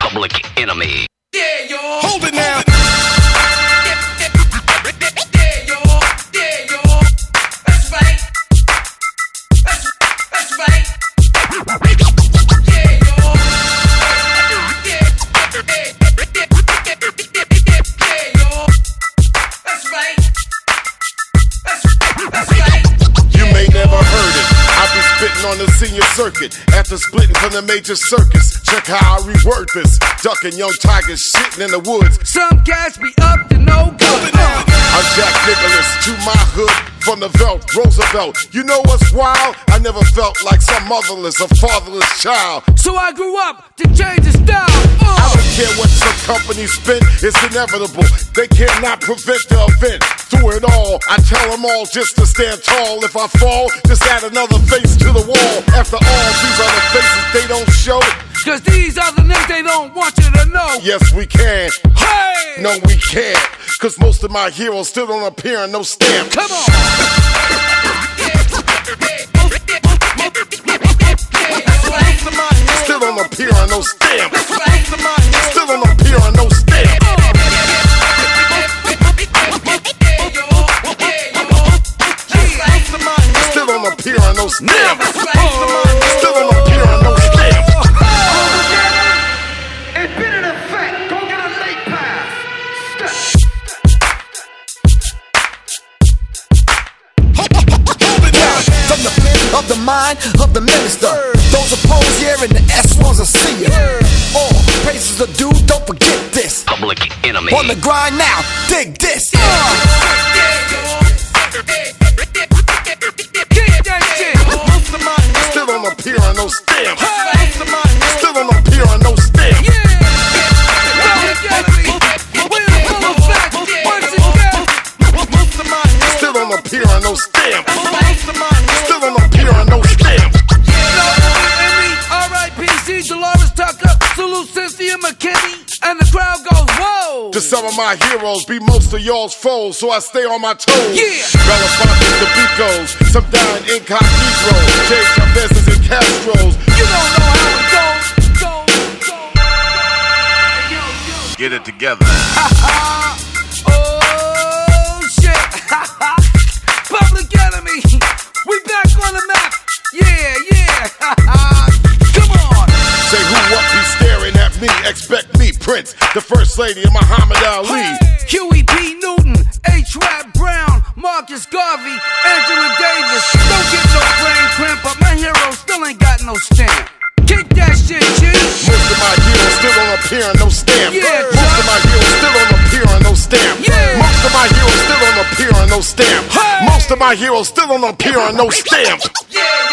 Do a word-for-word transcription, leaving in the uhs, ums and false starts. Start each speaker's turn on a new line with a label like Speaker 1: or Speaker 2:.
Speaker 1: Public Enemy.
Speaker 2: Yeah, yo.
Speaker 3: Hold it now.
Speaker 2: Yeah, yo. Yeah, yo. That's right. That's, that's right. Yeah, yo. Yeah, yo. That's right. That's, that's right.
Speaker 3: You may never heard it. I be spitting on the senior circuit after splitting from the major circus. Check how I reword this. Ducking young tigers shitting in the woods.
Speaker 2: Some cats be up to no good. Uh.
Speaker 3: I'm Jack Nicholas, to my hood from the Velt, Roosevelt. You know what's wild? I never felt like some motherless or fatherless child.
Speaker 2: So I grew up to change the style. Uh.
Speaker 3: I don't care what some companies spin, it's inevitable. They cannot prevent the event. Through it all, I tell them all just to stand tall. If I fall, just add another face to the wall. After all, these are the faces they don't show.
Speaker 2: Cause these are the names they don't want you to know.
Speaker 3: Yes, we can.
Speaker 2: Hey!
Speaker 3: No, we can't. Cause most of my heroes still don't appear on no stamp.
Speaker 2: Come on!
Speaker 3: Still don't appear on no stamp. Still don't appear on no stamp. Still don't appear on no stamp. Still don't appear on no stamp.
Speaker 4: It's been in effect. Go get a late pass.
Speaker 5: From the pen of the mind of the minister, those opposed here and the S ones are seeing. All praises are due, don't forget this.
Speaker 1: Public Enemy.
Speaker 5: On the grind now, dig this.
Speaker 3: Still don't appear on no stamp. Still don't appear on no stamp. Still don't appear on no stamp. Still don't appear on no stamp.
Speaker 2: R I P C Dolores Tucker, salute Cynthia McKinney, and the crowd goes, whoa!
Speaker 3: To some of my heroes be most of y'all's foes, so I stay on my toes.
Speaker 2: Yeah!
Speaker 3: Belafontes, the Bicos, some dying incognito, Jay Chavez's and Castros.
Speaker 2: You don't know how it goes, goes, goes. Hey, yo, yo.
Speaker 3: Get it together now.
Speaker 2: Oh, shit! Public Enemy, we back on the map. Yeah, yeah. Come on.
Speaker 3: Say who up be staring at me? Expect me, Prince, the First Lady of Muhammad Ali.
Speaker 2: Hey. Huey P. Newton, H. Rap Brown, Marcus Garvey, Angela Davis. Don't get no brain cramp, but my hero still ain't got no stamp. Kick that shit, G.
Speaker 3: Most of my heroes still don't appear on no stamp.
Speaker 2: Yeah,
Speaker 3: Most of my heroes still don't appear on no stamp.
Speaker 2: Yeah.
Speaker 3: Most of my heroes still don't appear on no stamp.
Speaker 2: Hey.
Speaker 3: Most of my heroes still don't appear on no stamp.
Speaker 2: Yeah.